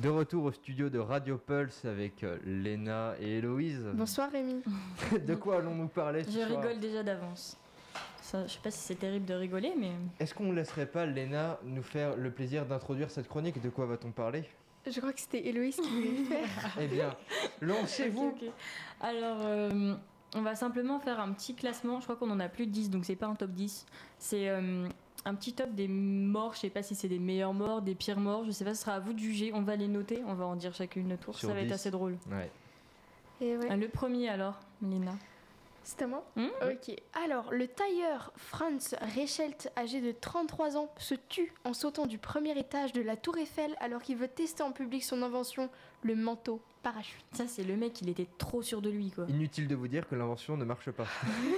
De retour au studio de Radio Pulse avec Léna et Héloïse. Bonsoir Rémi. De quoi allons-nous parler ce Je soir rigole déjà d'avance. Ça, je sais pas si c'est terrible de rigoler, mais... Est-ce qu'on ne laisserait pas Léna nous faire le plaisir d'introduire cette chronique? De quoi va-t-on parler? Je crois que c'était Héloïse qui voulait le faire. Eh bien, lancez-vous. Ok. Alors, on va simplement faire un petit classement. Je crois qu'on en a plus de 10, donc c'est pas un top 10. C'est un petit top des morts. Je sais pas si c'est des meilleurs morts, des pires morts. Je sais pas, ce sera à vous de juger. On va les noter, on va en dire chacune le tour. Sur Ça va être 10. assez drôle. Ouais. Et ouais. Le premier alors, Lina. C'est à moi Hmm Ok. Alors, le tailleur Franz Reichelt, âgé de 33 ans, se tue en sautant du premier étage de la Tour Eiffel alors qu'il veut tester en public son invention, le manteau parachute. Ça, c'est le mec, il était trop sûr de lui, quoi. Inutile de vous dire que l'invention ne marche pas.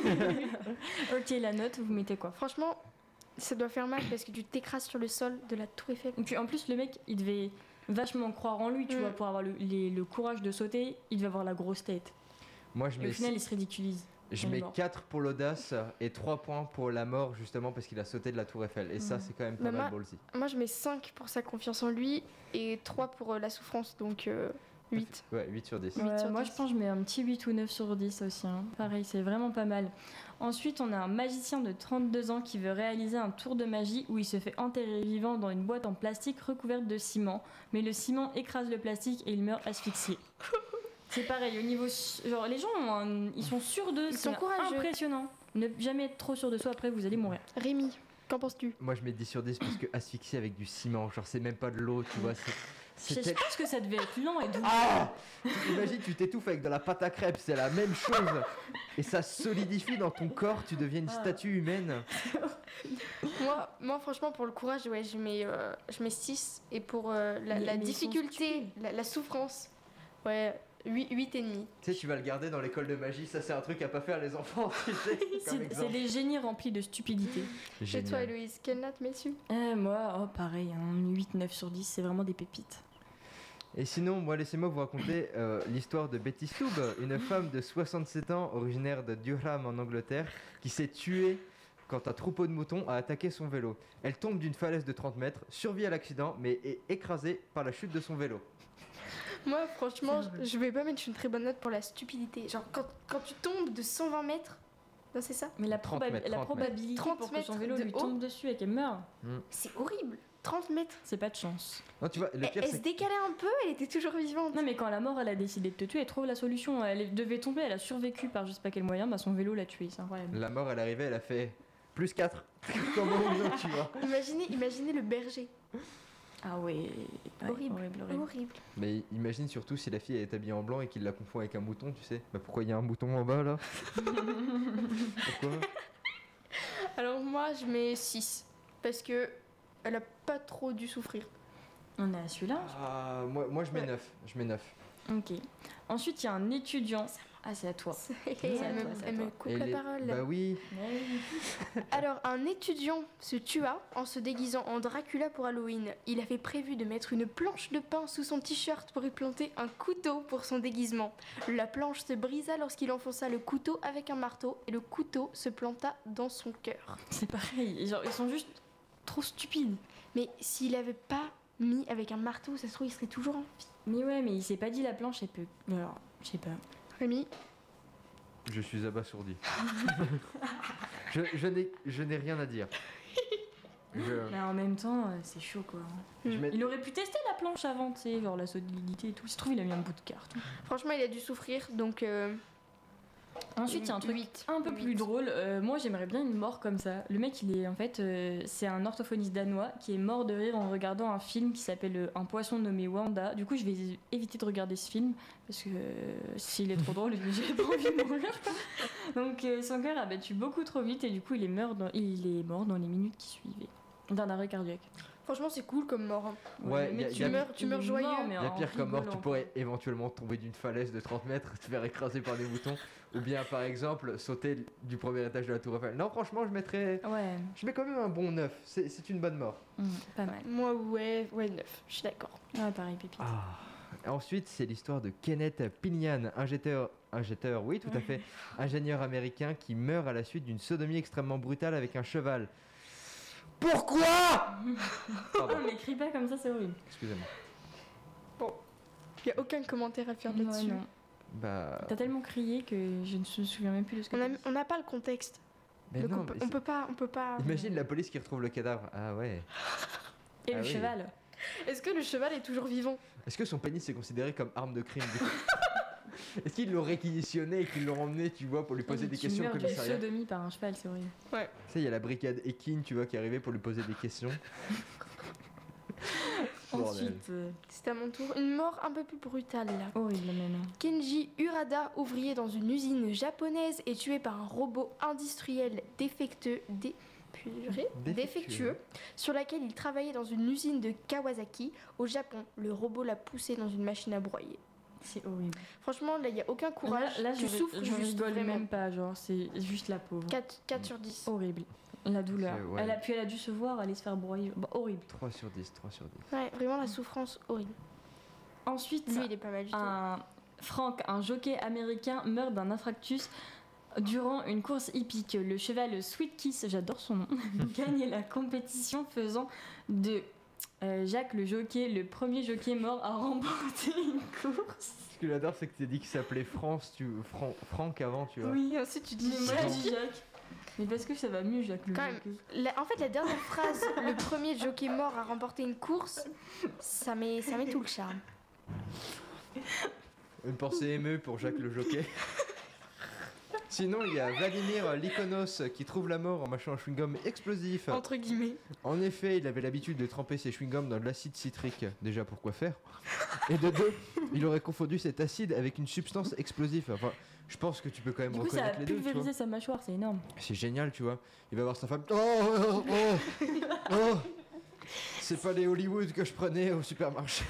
Ok, la note, vous mettez quoi? Franchement, ça doit faire mal parce que tu t'écrases sur le sol de la Tour Eiffel. Et puis en plus, le mec, il devait vachement croire en lui, tu vois, pour avoir le courage de sauter. Il devait avoir la grosse tête. Moi, je Et au mets, final, il se ridiculise. je Il est mets mort. 4 pour l'audace et 3 points pour la mort, justement parce qu'il a sauté de la Tour Eiffel. Et ça, c'est quand même pas Mais mal moi- ballsy. Moi, je mets 5 pour sa confiance en lui et 3 pour la souffrance, donc 8. Ouais, 8 sur 10. Ouais. Ouais, sur moi, 10. je pense que je mets un petit 8 ou 9 sur 10 aussi. Hein. Pareil, c'est vraiment pas mal. Ensuite, on a un magicien de 32 ans qui veut réaliser un tour de magie où il se fait enterrer vivant dans une boîte en plastique recouverte de ciment. Mais le ciment écrase le plastique et il meurt asphyxié. C'est pareil, au niveau... Genre, les gens, ils sont sûrs d'eux, Ils c'est sont courageux. impressionnant. Ne jamais être trop sûr de soi, après, vous allez mourir. Rémi, qu'en penses-tu? Moi, je mets 10 sur 10 parce que asphyxié avec du ciment, genre c'est même pas de l'eau, tu vois. Je pense que ça devait être lent et doux. Ah! Imagine, tu t'étouffes avec de la pâte à crêpes, c'est la même chose. Et ça solidifie dans ton corps, tu deviens une statue humaine. Moi, franchement, pour le courage, ouais, je mets 6. Et pour la Mais ils sont difficulté, la souffrance, ouais, 8 et demi. Tu sais, tu vas le garder dans l'école de magie, ça c'est un truc à pas faire les enfants, tu sais, comme C'est exemple. des génies remplis de stupidité. Et Génial. toi, Héloïse, quelle note mets dessus? Moi, pareil, un 8-9 sur 10, c'est vraiment des pépites. Et sinon, moi, laissez-moi vous raconter l'histoire de Betty Stubb, une femme de 67 ans, originaire de Durham en Angleterre, qui s'est tuée quand un troupeau de moutons a attaqué son vélo. Elle tombe d'une falaise de 30 mètres, survit à l'accident, mais est écrasée par la chute de son vélo. Moi, franchement, je vais pas mettre une très bonne note pour la stupidité. Genre, quand tu tombes de 120 mètres, non, c'est ça? Mais la, 30 mètres, la 30 probabilité 30 pour que son mètres vélo de lui haut. tombe dessus et qu'elle meure, C'est horrible. 30 mètres. c'est pas de chance. Non, tu vois, le pire, Elle se c'est que décalait un peu, elle était toujours vivante. Non, mais quand la mort, elle a décidé de te tuer, elle trouve la solution. Elle devait tomber, elle a survécu par je sais pas quel moyen, bah son vélo l'a tuée, c'est incroyable. la mort, elle est arrivée, elle a fait plus 4. Comment on dit, tu vois. Imaginez le berger. Ah ouais, Horrible. horrible. Horrible. Mais imagine surtout si la fille elle est habillée en blanc et qu'il la confond avec un mouton, tu sais. Bah pourquoi il y a un mouton en bas là? Pourquoi? Alors moi, je mets 6. Parce que elle a pas trop dû souffrir. On est à celui-là. Ah, moi je mets 9. Je mets 9. Ok. Ensuite, il y a un étudiant. Ah, c'est à toi. Elle c'est à toi, c'est à toi. me coupe la parole. Bah oui. Alors, un étudiant se tua en se déguisant en Dracula pour Halloween. Il avait prévu de mettre une planche de pain sous son t-shirt pour y planter un couteau pour son déguisement. La planche se brisa lorsqu'il enfonça le couteau avec un marteau et le couteau se planta dans son cœur. C'est pareil. Genre, ils sont juste trop stupides. Mais s'il avait pas mis avec un marteau, ça se trouve, il serait toujours en vie. Mais ouais, mais il s'est pas dit la planche, elle peut. Alors, je sais pas. Rémi, Je suis abasourdi. je n'ai rien à dire. Mais en même temps, c'est chaud quoi. Je mets- Il aurait pu tester la planche avant, tu sais, genre la solidité et tout. Il se trouve, il a mis un bout de carte. franchement, il a dû souffrir, donc... Ensuite, il y a un truc Huit. un peu plus Huit. drôle. Moi, j'aimerais bien une mort comme ça. Le mec, il est en fait, c'est un orthophoniste danois qui est mort de rire en regardant un film qui s'appelle Un poisson nommé Wanda. Du coup, je vais éviter de regarder ce film parce que s'il est trop drôle, j'ai pas envie de mourir. Donc, son cœur a battu beaucoup trop vite et du coup, il est mort dans les minutes qui suivaient d'un arrêt cardiaque. Franchement, c'est cool comme mort. Hein. Ouais, le mec, y a- il y a- tu meurs joyeux. mais Il y a en pire comme mort, tu rigolant, pourrais éventuellement tomber d'une falaise de 30 mètres, te faire écraser par des moutons, ou bien par exemple sauter du premier étage de la tour Eiffel. Non, franchement, je mettrais. quoi. Ouais, Je mets quand même un bon 9, c'est une bonne mort. pas mal. Moi, ouais, 9. Je suis d'accord. Ouais, pareil, pépite. Ensuite, c'est l'histoire de Kenneth Pinian, un jetteur, oui, tout à fait, ingénieur américain qui meurt à la suite d'une sodomie extrêmement brutale avec un cheval. Pourquoi? Pardon, Non, mais crie pas comme ça, c'est horrible. excusez-moi. Il n'y a aucun commentaire à faire Ouais, là-dessus. non. Bah. T'as tellement crié que je ne me souviens même plus de ce que t'as dit. On n'a pas le contexte. Mais Donc non, on peut, mais on peut pas. Imagine la police qui retrouve le cadavre. Ah ouais. Et Ah le oui. cheval. Est-ce que le cheval est toujours vivant? Est-ce que son pénis est considéré comme arme de crime du coup Est-ce qu'ils l'ont réquisitionné et qu'ils l'ont emmené, tu vois, pour lui poser des Tu questions au meurs d'une commissariat? sodomie par un cheval, c'est horrible. Tu sais, il y a la brigade Ekin, tu vois, qui est arrivée pour lui poser des questions. Bordel. Ensuite, C'est à mon tour. Une mort un peu plus brutale là. horrible même. Kenji Urada, ouvrier dans une usine japonaise, est tué par un robot industriel défectueux sur laquelle il travaillait dans une usine de Kawasaki au Japon. Le robot l'a poussé dans une machine à broyer. C'est horrible. Franchement, là, il n'y a aucun courage. Là, tu souffres je juste rigole vraiment. même pas, genre, c'est juste la pauvre. 4 sur 10. Horrible. La douleur. C'est- ouais. Elle a dû se voir aller se faire broyer. Bah, horrible. 3 sur 10, 3 sur 10. Ouais, vraiment la souffrance horrible. Ensuite, Lui, il est pas mal du tout. Frank, un jockey américain, meurt d'un infarctus durant une course hippique. Le cheval Sweet Kiss, j'adore son nom, gagne la compétition faisant de Jacques le jockey le premier jockey mort à remporter une course. Ce que j'adore, c'est que tu as dit qu'il s'appelait Franck avant, tu vois. Oui, ensuite tu dis Mais moi, je dis Jacques. Mais parce que ça va mieux, Jacques le Quand même, jockey. en fait, la dernière phrase, le premier jockey mort a remporté une course, ça met tout le charme. Une pensée émeue pour Jacques le jockey. Sinon, il y a Vladimir Likonos qui trouve la mort en mâchant un chewing-gum explosif. Entre guillemets. En effet, il avait l'habitude de tremper ses chewing-gums dans de l'acide citrique. Déjà, pourquoi faire? Et de deux, il aurait confondu cet acide avec une substance explosive. Enfin, je pense que tu peux quand même Du coup, ça a reconnaître les deux, tu vois. pulvérisé sa mâchoire, c'est énorme. C'est génial, tu vois. Il va voir sa femme. Oh c'est pas les Hollywood que je prenais au supermarché.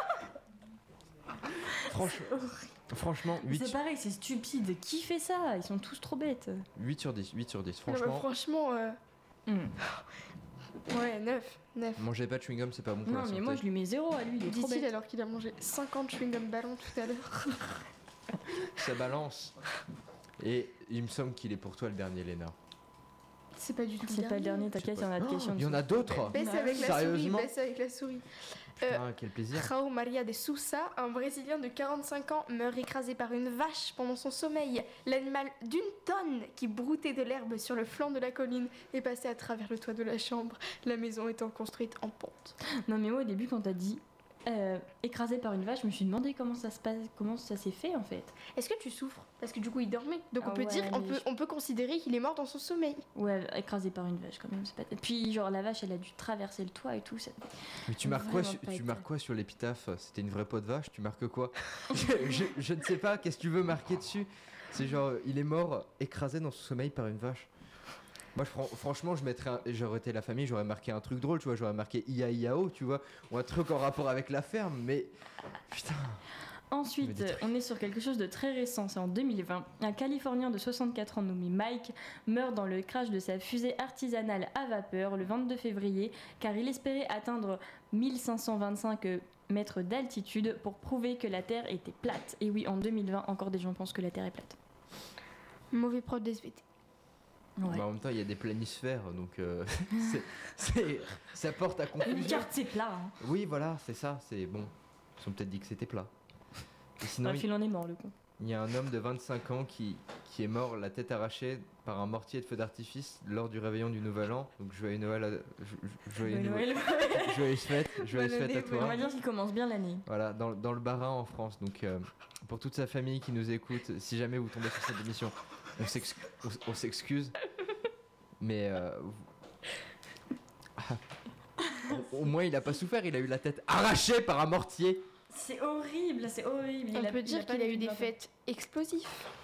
Franchement, 8, C'est pareil, c'est stupide. Qui fait ça? Ils sont tous trop bêtes. 8 sur 10, 8 sur 10. Non, mais Franchement, franchement, ouais, 9. manger pas de chewing-gum, c'est pas bon pour Non, la mais santé. moi je lui mets 0 à lui, il est trop Dit-il bête. alors qu'il a mangé 50 chewing-gum ballons tout à l'heure. Ça balance. Et il me semble qu'il est pour toi le dernier, Léna. C'est pas du tout C'est pas le dernier, t'inquiète, il y en a de questions. Il y en a d'autres. Baisse avec la souris, Sérieusement baisse avec la souris. Ah, quel plaisir. Raul Maria de Sousa, un Brésilien de 45 ans, meurt écrasé par une vache pendant son sommeil. L'animal d'une tonne qui broutait de l'herbe sur le flanc de la colline est passé à travers le toit de la chambre, la maison étant construite en pente. Non, mais moi au début, quand t'as dit écrasé par une vache, je me suis demandé comment ça se passe, comment ça s'est fait en fait. Est-ce que tu souffres? Parce que du coup il dormait. Donc Ah on peut ouais, dire, mais on peut considérer qu'il est mort dans son sommeil. Ouais, écrasé par une vache quand même, c'est pas. Et puis genre la vache, elle a dû traverser le toit et tout. Ça... Mais tu marques quoi, Vraiment pas tu été. marques quoi sur l'épitaphe? C'était une vraie peau de vache? Tu marques quoi? je ne sais pas, qu'est-ce que tu veux marquer dessus? C'est genre, il est mort écrasé dans son sommeil par une vache. Moi, franchement, j'aurais été la famille, j'aurais marqué un truc drôle, tu vois, j'aurais marqué Ia-Iao, tu vois, ou un truc en rapport avec la ferme, mais putain. Ensuite, on est sur quelque chose de très récent, c'est en 2020. Un Californien de 64 ans nommé Mike meurt dans le crash de sa fusée artisanale à vapeur le 22 février car il espérait atteindre 1525 mètres d'altitude pour prouver que la Terre était plate. Et oui, en 2020, encore des gens pensent que la Terre est plate. Mauvais prof d'SVT. Ouais. Bah, en même temps, il y a des planisphères, donc ça porte à Une confusion. carte, c'est plat. Hein. Oui, voilà, c'est ça, c'est bon. Ils ont peut-être dit que c'était plat. Et sinon, Bref, il en est mort, le con. il y a un homme de 25 ans qui est mort la tête arrachée par un mortier de feu d'artifice lors du réveillon du Nouvel An. Donc joyeux Noël, joyeux Noël. joyeuse fête à On toi. va dire qu'il commence bien l'année. Voilà, dans le Bas-Rhin en France. Donc pour toute sa famille qui nous écoute, si jamais vous tombez sur cette émission, on s'excuse. Mais au moins il a pas souffert, il a eu la tête arrachée par un mortier. C'est horrible, c'est horrible. On peut dire qu'il a eu des fêtes explosives.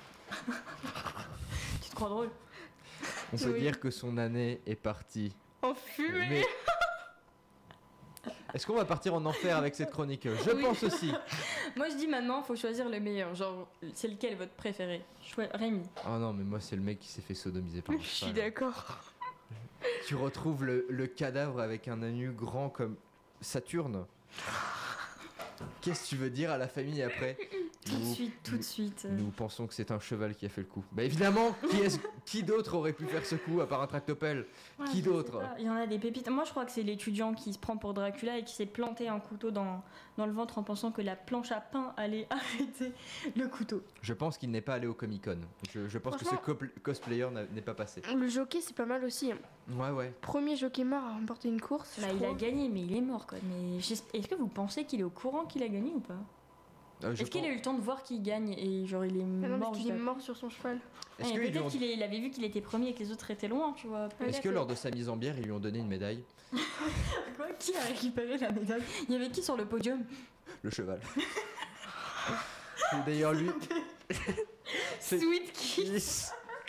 Tu te crois drôle? On peut Oui. dire que son année est partie. En fumée. Mais est-ce qu'on va partir en enfer avec cette chronique? Je Oui. pense aussi. Moi je dis maintenant, faut choisir le meilleur. Genre, c'est lequel votre préféré? Rémi. Oh non, mais moi c'est le mec qui s'est fait sodomiser par un Je suis cheval. d'accord. Tu retrouves le cadavre avec un anus grand comme Saturne. Qu'est-ce que tu veux dire à la famille après? Tout de suite. Nous pensons que c'est un cheval qui a fait le coup. Bah évidemment, qui d'autre aurait pu faire ce coup à part un tractopelle? Ouais, Qui je sais d'autre? pas. Il y en a des pépites. Moi, je crois que c'est l'étudiant qui se prend pour Dracula et qui s'est planté un couteau dans le ventre en pensant que la planche à pain allait arrêter le couteau. Je pense qu'il n'est pas allé au Comic-Con. Je pense que ce cosplayer n'est pas passé. Le jockey, c'est pas mal aussi. Ouais. Premier jockey mort à remporter une course. Bah, il a gagné, mais il est mort, quoi. Mais est-ce que vous pensez qu'il est au courant qu'il a gagné ou pas? Est-ce qu'il a eu le temps de voir qu'il gagne et genre il est non, mort? parce qu'il est mort sur son cheval. Peut-être qu'il avait vu qu'il était premier et que les autres étaient loin, tu vois. Est-ce que lors de sa mise en bière, ils lui ont donné une médaille? Quoi? Qui a récupéré la médaille? Il y avait qui sur le podium? Le cheval. C'est d'ailleurs lui. Sweet Kiss.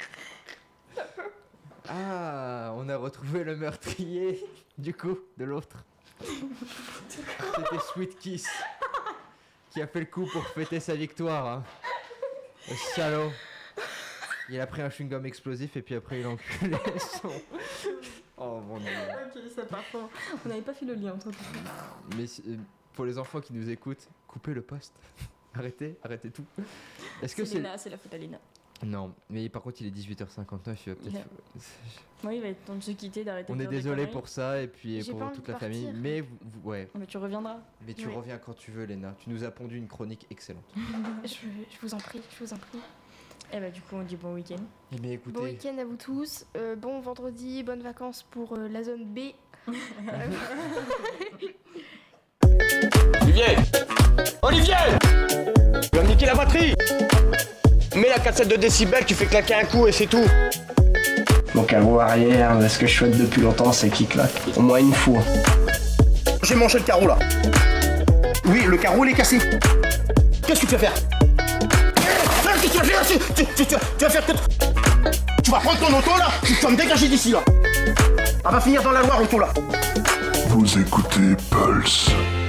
Ah, on a retrouvé le meurtrier du coup de l'autre. C'était Sweet Kiss qui a fait le coup pour fêter sa victoire. Hein. Le salaud. Il a pris un chewing-gum explosif et puis après il a enculé son... Oh mon dieu. Ok, ça part fort. On n'avait pas fait le lien entre tout. Mais pour les enfants qui nous écoutent, coupez le poste. Arrêtez tout. Est-ce que c'est Léna, c'est la faute à Léna. Non, mais par contre il est 18h59, il va peut-être... Oui, il va être temps de se quitter, d'arrêter On de est faire des désolé conneries. pour ça et puis J'ai pour pas toute envie la de famille, partir. mais ouais. Mais tu reviendras. Mais tu reviens quand tu veux, Léna. Tu nous as pondu une chronique excellente. Je vous en prie. Et bah du coup on dit bon week-end. Eh bien écoutez, Bon week-end à vous tous. Bon vendredi, bonnes vacances pour la zone B. Olivier Tu vas me niquer la batterie. Mets la cassette de décibels, tu fais claquer un coup et c'est tout. Mon carreau arrière, ce que je souhaite depuis longtemps, c'est qu'il claque. Au moins une fois. J'ai mangé le carreau là. Oui, le carreau il est cassé. Qu'est-ce que tu vas faire? Qu'est-ce que tu vas faire? Tu vas faire que... Tu vas prendre ton auto là, tu vas me dégager d'ici là. On va finir dans la Loire auto là. Vous écoutez Pulse.